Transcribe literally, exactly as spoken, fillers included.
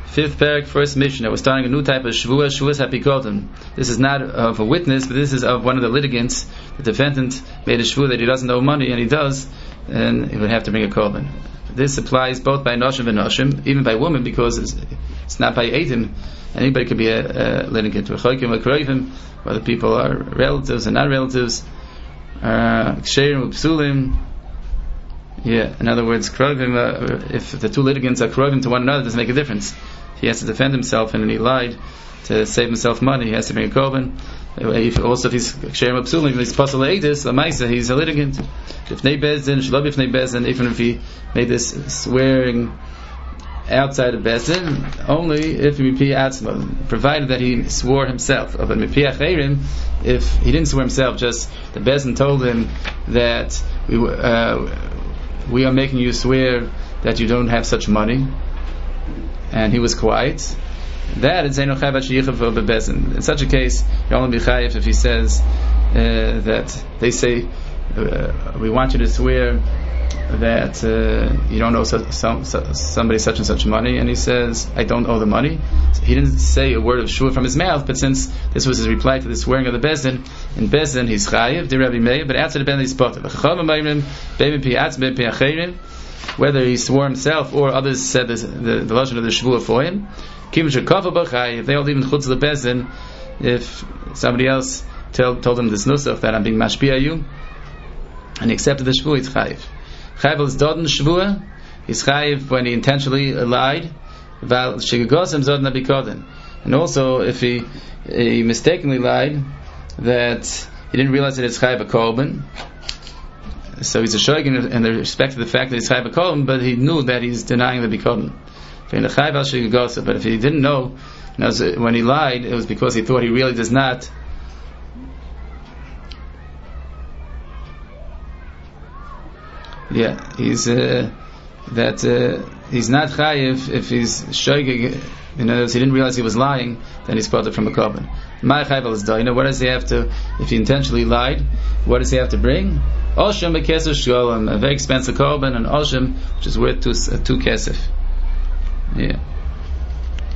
Fifth parak, first Mishnah. We're starting a new type of shvuah, shvuas hapikotim. This is not of a witness, but this is of one of the litigants. The defendant made a shvuah that he doesn't owe money, and he does, and he would have to bring a korban. This applies both by noshim and noshim, even by women, because it's, it's not by eitim. Anybody could be a, a litigant. Whether people are relatives and not relatives, ksherim uh, psulim. Yeah, in other words, krovim, uh, if the two litigants are krovim to one another, it doesn't make a difference. He has to defend himself, and he lied to save himself money. He has to bring a korban. If, also, if he's ksherim psulim, if he's pasal eidis, lamaisa, he's a litigant. If nei bezdin, shlab if nei bezdin, even if he made this swearing outside of bezdin, only if he mipi atzma, provided that he swore himself. But mipi acherim, if he didn't swear himself, just the bezdin told him that we uh, we are making you swear that you don't have such money, and he was quiet, that is Zainu Chayv Yichav Bebezin. In such a case, you only be Chayv if he says uh, that they say, uh, we want you to swear that uh, you don't owe so, some, so, somebody such and such money, and he says, I don't owe the money. So he didn't say a word of shua from his mouth, but since this was his reply to the swearing of the Bezdin, in Bezdin he's chayiv, the Rabbi Meir, but outside the Bezdin he's potter. Whether he swore himself or others said this, the, the lashon of the shvua for him, if they all leave in chutz the Bezdin, if somebody else tell, told him this nusach that I'm being mashpia you, and he accepted the shvua, he's chayiv. Chayiv is dodden shvua. He's chayiv when he intentionally lied. And also, if he, he mistakenly lied, that he didn't realize that it's chayiv a korban, so he's a shoygin in the respect of the fact that he's chayiv a korban, but he knew that he's denying the bikodin. But if he didn't know, when he lied, it was because he thought he really does not. Yeah, he's uh, that uh, he's not chayiv if he's shoygig. In other words, he didn't realize he was lying. Then he's parted from a korban. My chayiv is done. What does he have to? If he intentionally lied, what does he have to bring? Oshem bekesef shgolam, a very expensive korban, and oshem which is worth two uh, two kesef. Yeah.